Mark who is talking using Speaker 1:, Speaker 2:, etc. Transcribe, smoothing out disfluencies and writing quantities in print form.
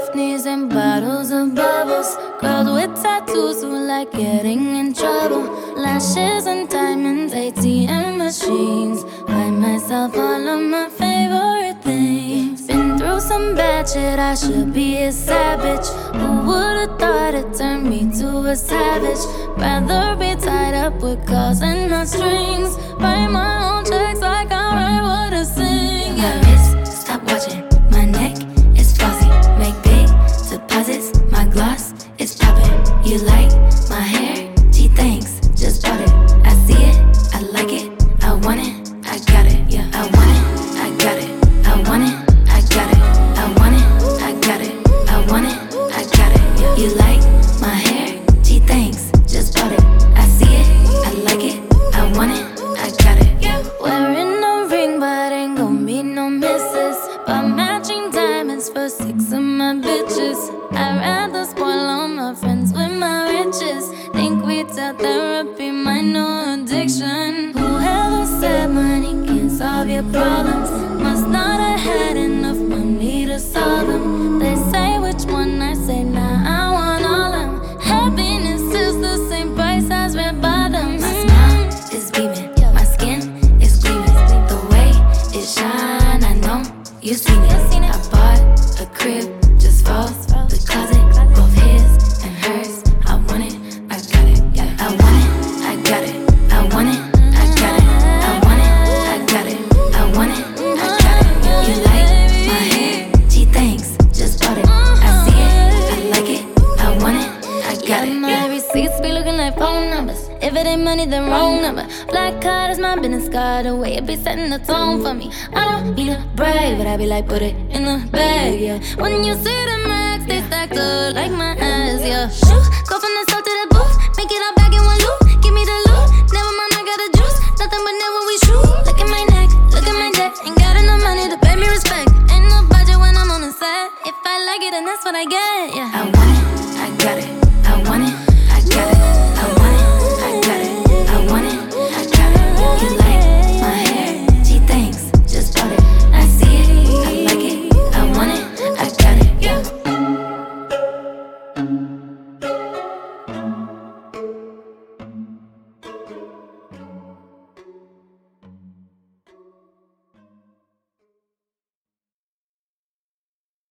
Speaker 1: soft knees and bottles of bubbles. Girls with tattoos who like getting in trouble. Lashes and diamonds, ATM machines. Buy myself all of my favorite things. Been through some bad shit, I should be a savage. Who would've thought it turned me to a savage? Rather be tied up with calls and not strings. Write my own checks like I write what I sing.
Speaker 2: My wrist, stop watching. My neck is flossy. Make big deposits. My gloss is popping. You like my hair? Gee, thanks. Just bought it. I see it. I like it. I want it. I got it. Yeah, I want it. I got it. I want it. I got it. I want it. I got it. I want it. I got it. Yeah. You like my hair? Gee, thanks. Just bought it. I see it. I like it. I want it. I got it. Yeah.
Speaker 1: Wearing a ring, but ain't gon' be no misses. But matching diamonds for 6 of my bitches. I'd rather spoil all my friends with my riches. Think retail therapy, my new addiction. Whoever said money can't solve your problems must not have had enough money to solve them. They say which one, I say nah, I want all them. Happiness is the same price as red bottoms.
Speaker 2: My smile is beaming. My skin is gleaming. The way it shine, I know you seen it. I bought a crib just for the closet, both his and hers. I want it, I got it. Yeah, I want it, I got it. I want it, I got it. I want it, I got it. I want it, I got it. You like my hair? Gee, thanks. Just bought it. I see it, I like it. I want it, I got it.
Speaker 1: My receipts be looking like phone numbers. If it ain't money, then wrong number. Black card is my business card. The way it be setting the tone for me. I don't need to brag, but I be like, put it in the bag, yeah. When you see the max, they stacked up like my ass, yeah. Shoot, go from the south to the booth. Make it all back in one loop. Give me the loot. Never mind, I got the juice. Nothing but never we shoot. Look at my neck, look at my debt. Ain't got enough money to pay me respect. Ain't no budget when I'm on the set. If I like it, then that's what I get, yeah.
Speaker 2: I want it, I got it.